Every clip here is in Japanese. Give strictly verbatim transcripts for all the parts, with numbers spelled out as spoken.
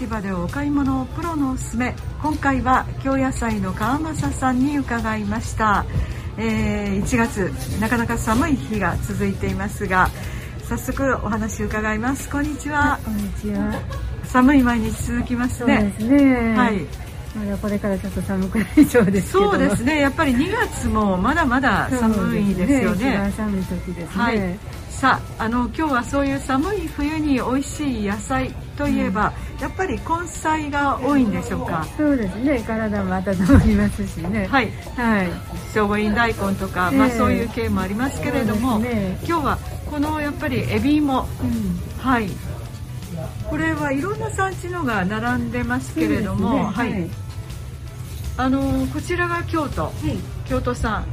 市場でお買い物プロのおすすめ。今回は京野菜の川政さんに伺いました。えー、いちがつなかなか寒い日が続いていますが、早速お話伺います。こんにちは。 こんにちは。 寒い毎日続きますね。 そうですね。 はい。 まだこれからちょっと寒くなりそうですけど。 そうですね。やっぱりにがつもまだまだ寒いですよね。 一番寒い時ですね。 はい。さあ、あの今日はそういう寒い冬に美味しい野菜といえば、うん、やっぱり根菜が多いんでしょうか。 そうですね。体も温まりますしね。 はい。はい。聖護院大根とか、えー、まあそういう系もありますけれども、ね、今日はこのやっぱりエビ芋、うん、はい。これはいろんな産地のが並んでますけれども、ね、はい。はい、あのこちらが京都、はい、京都産。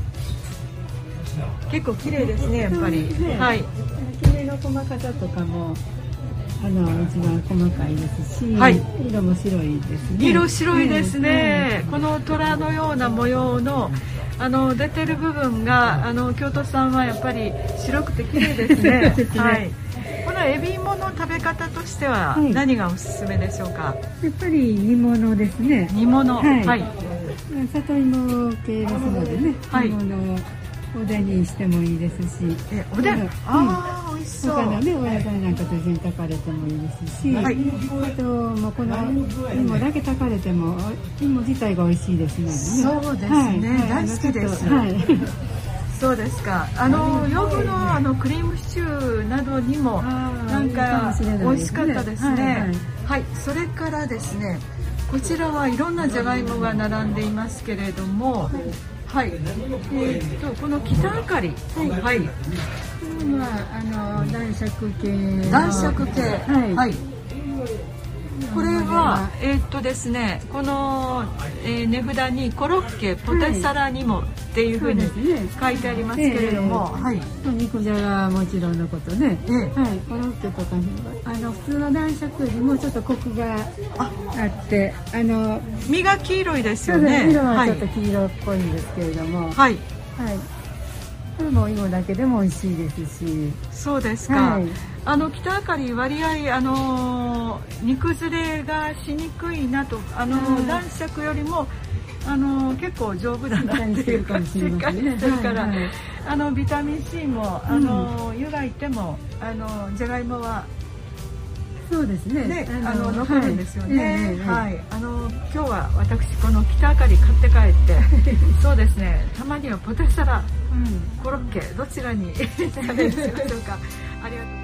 結構綺麗ですね、やっぱり。 ね、はい。きめの細かさとかもあの一番細かいですし、はい、色も白いですね。 色白いですね。うん、この虎のような模様のあの出てる部分があの京都産はやっぱり白くて綺麗ですね。ですね。はい。このエビ芋の食べ方としては何がおすすめでしょうか。はい、 やっぱり煮物ですね。 煮物。はい。はい、 里芋系ですのでね。はい。煮物おでんにしてもいいですし、 えおでん、うん、ああ美味しそう。 他のねお野菜なんかと一緒に炊かれてもいいですし、はい、あともうこの芋だけ炊かれても芋自体が美味しいですのでね。 そうですね。はい、大好きです。はい。そうですか。あの洋風のあのクリームシチューなどにもなんか美味しかったですね。はい。それからですね、こちらはいろんなじゃがいもが並んでいますけれども。はい、えー、とこの北あかり、はい、はい、 まああの男爵系、 男爵系、はい、はい、これはえー、っとですね、この、えー、値札にコロッケポテサラにもっていうふうに書いてありますけれども、はい、 肉じゃがもちろんのことね、えー、はい、コロッケとかあの普通の男爵よりもちょっとコクがあって、あの身が黄色いですよね。 色はちょっと黄色っぽいんですけれども、はい、はい、これも芋だけでも美味しいですし。 そうですか。はい、あの北あかり割合あの煮崩れがしにくいなと、あの、うん、男爵よりもあの結構丈夫だなっていうか、しっかりしてるから、はいはい、あのビタミン C もあの、うん、湯がいてもあのじゃがいもはそうですね。 ね、あの残るんですよね。はい。あの今日は私この北あかり買って帰ってそうですね。たまにはポテサラ、うん、コロッケどちらにチャレンジしましょうか。ありがとう。